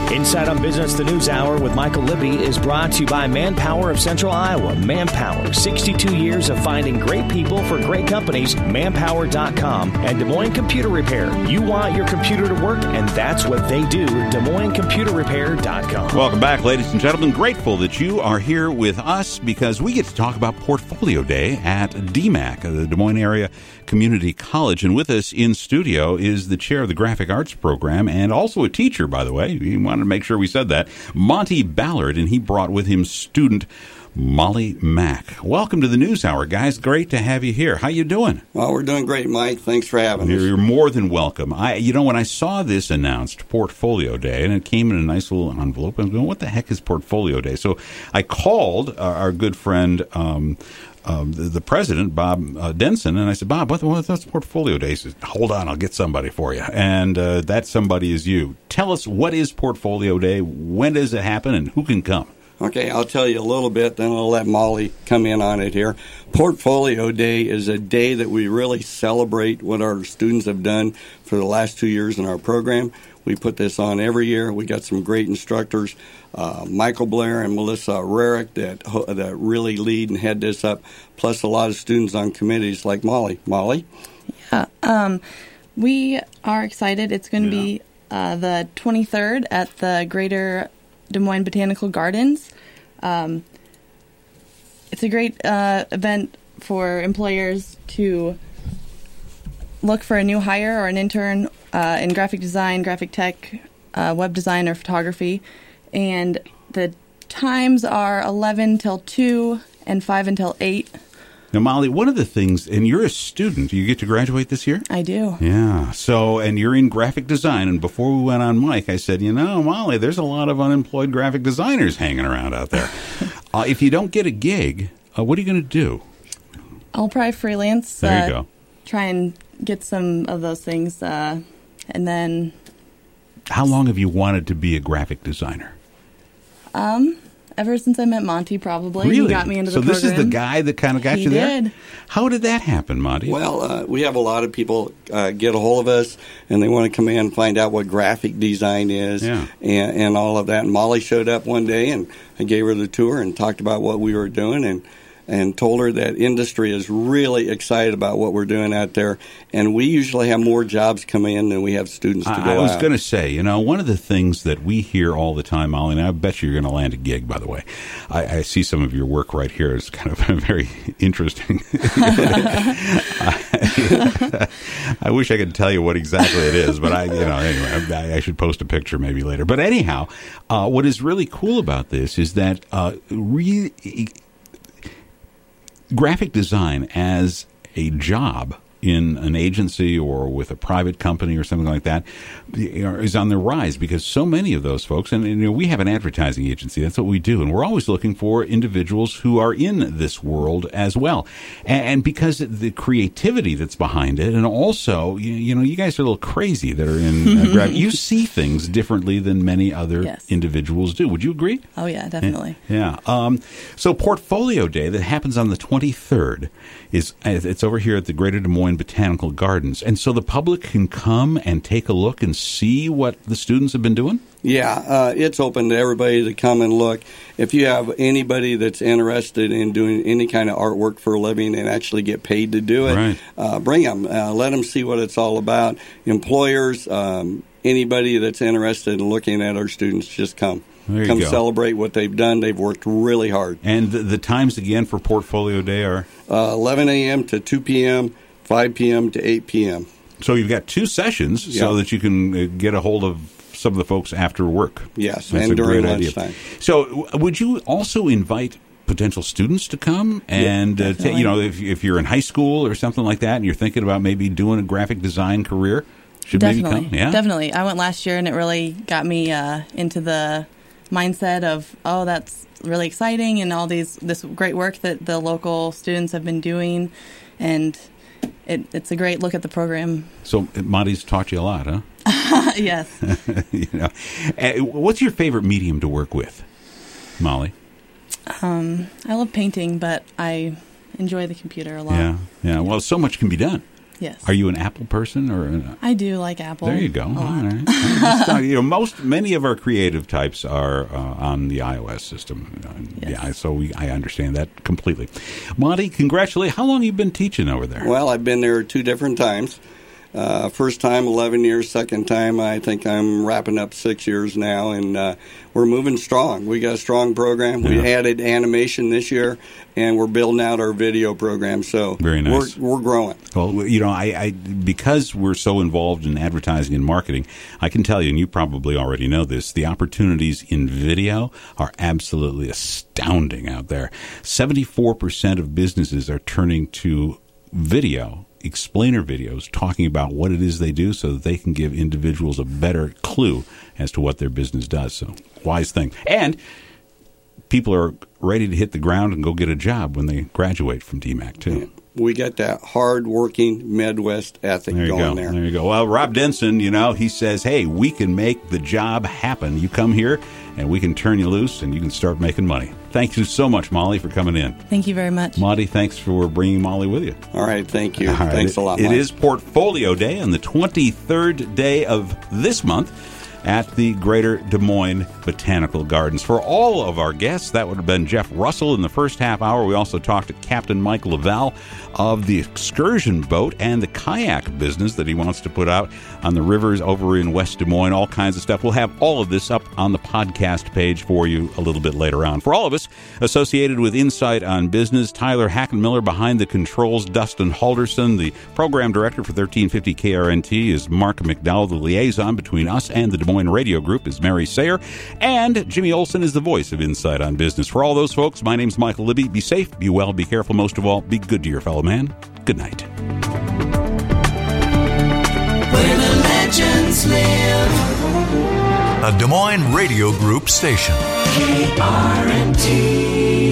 Inside on Business, the News Hour with Michael Libby is brought to you by Manpower of Central Iowa. Manpower, 62 years of finding great people for great companies. Manpower.com and Des Moines Computer Repair. You want your computer to work, and that's what they do. DesMoinesComputerRepair.com. Welcome back, ladies and gentlemen. Grateful that you are here with us because we get to talk about Portfolio Day at DMAC, the Des Moines Area Community College. And with us in studio is the chair of the Graphic Arts program and also a teacher, by the way. We wanted to make sure we said that. Monty Ballard, and he brought with him student Molly Mack. Welcome to the News Hour, guys. Great to have you here. How you doing? Well, we're doing great, Mike. Thanks for having us. You're more than welcome. When I saw this announced, Portfolio Day, and it came in a nice little envelope, I was going, what the heck is Portfolio Day? So I called our good friend, the president, Bob Denson, and I said, Bob, what's Portfolio Day? He said, hold on, I'll get somebody for you. And that somebody is you. Tell us, what is Portfolio Day? When does it happen, and who can come? Okay, I'll tell you a little bit, then I'll let Molly come in on it here. Portfolio Day is a day that we really celebrate what our students have done for the last 2 years in our program. We put this on every year. We got some great instructors, Michael Blair and Melissa Rarick, that really lead and head this up, plus a lot of students on committees like Molly. Molly? Yeah, we are excited. It's going to be the 23rd at the Greater Des Moines Botanical Gardens. It's a great event for employers to look for a new hire or an intern in graphic design, graphic tech, web design, or photography. And the times are 11 till 2 and 5 until 8. Now, Molly, one of the things, and you're a student, you get to graduate this year? I do. Yeah. So, and you're in graphic design, and before we went on mic, I said, Molly, there's a lot of unemployed graphic designers hanging around out there. If you don't get a gig, what are you going to do? I'll probably freelance. There you go. Try and get some of those things, and then... How long have you wanted to be a graphic designer? Ever since I met Monty, probably. Really? He got me into the program. program. So this is the guy that kind of got you there? He did. How did that happen, Monty? Well, we have a lot of people get a hold of us, and they want to come in and find out what graphic design is and all of that. And Molly showed up one day, and I gave her the tour and talked about what we were doing, and told her that industry is really excited about what we're doing out there. And we usually have more jobs come in than we have students to go out. I was going to say, one of the things that we hear all the time, Molly, and I bet you're going to land a gig, by the way. I see some of your work right here. It's kind of very interesting. I wish I could tell you what exactly it is, but anyway, I should post a picture maybe later. But anyhow, what is really cool about this is that graphic design as a job in an agency or with a private company or something like that is on the rise because so many of those folks, and we have an advertising agency, that's what we do, and we're always looking for individuals who are in this world as well. And because of the creativity that's behind it, and also, you guys are a little crazy that are in graphic. You see things differently than many other individuals do. Would you agree? Oh, yeah, definitely. Yeah. So Portfolio Day that happens on the 23rd it's over here at the Greater Des Moines Botanical Gardens. And so the public can come and take a look and see what the students have been doing? Yeah, it's open to everybody to come and look. If you have anybody that's interested in doing any kind of artwork for a living and actually get paid to do it, bring them. Let them see what it's all about. Employers, anybody that's interested in looking at our students, just come. Come celebrate what they've done. They've worked really hard. And the times again for Portfolio Day are? 11 a.m. to 2 p.m., 5 p.m. to 8 p.m. So you've got two sessions so that you can get a hold of some of the folks after work. Yes, that's and during lunchtime. So would you also invite potential students to come and if you're in high school or something like that and you're thinking about maybe doing a graphic design career, should maybe come? Yeah, definitely. I went last year and it really got me into the mindset of, that's really exciting and all this great work that the local students have been doing, and it's a great look at the program. So Monty's taught you a lot, huh? Yes. What's your favorite medium to work with, Molly? I love painting, but I enjoy the computer a lot. Yeah. Well, so much can be done. Yes. Are you an Apple person or? I do like Apple. There you go. All right. Many of our creative types are on the iOS system. Yes. Yeah, so I understand that completely. Monty, congratulations. How long have you been teaching over there? Well, I've been there 2 different times. First time, 11 years. Second time, I think I'm wrapping up 6 years now, and we're moving strong. We got a strong program. Yeah. We added animation this year, and we're building out our video program. So very nice. We're growing. Well, I because we're so involved in advertising and marketing, I can tell you, and you probably already know this, the opportunities in video are absolutely astounding out there. 74% of businesses are turning to video, explainer videos, talking about what it is they do so that they can give individuals a better clue as to what their business does. So, wise thing. And people are ready to hit the ground and go get a job when they graduate from DMAC, too. We got that hard-working Midwest ethic going there. There you go. Well, Rob Denson, he says, hey, we can make the job happen. You come here, and we can turn you loose, and you can start making money. Thank you so much, Molly, for coming in. Thank you very much. Monty, thanks for bringing Molly with you. All right, thank you. All right. Thanks a lot, It Mike. is Portfolio Day on the 23rd day of this month at the Greater Des Moines Botanical Gardens. For all of our guests, that would have been Jeff Russell in the first half hour. We also talked to Captain Mike Lavelle of the excursion boat and the kayak business that he wants to put out on the rivers over in West Des Moines, all kinds of stuff. We'll have all of this up on the podcast page for you a little bit later on. For all of us associated with Insight on Business, Tyler Hackenmiller behind the controls, Dustin Halderson, the program director for 1350 KRNT is Mark McDowell, the liaison between us and the Des Moines Radio Group is Mary Sayer, and Jimmy Olsen is the voice of Insight on Business. For all those folks, my name's Michael Libby. Be safe, be well, be careful. Most of all, be good to your fellow man. Good night. Where the legends live. A Des Moines Radio Group station. KRNT.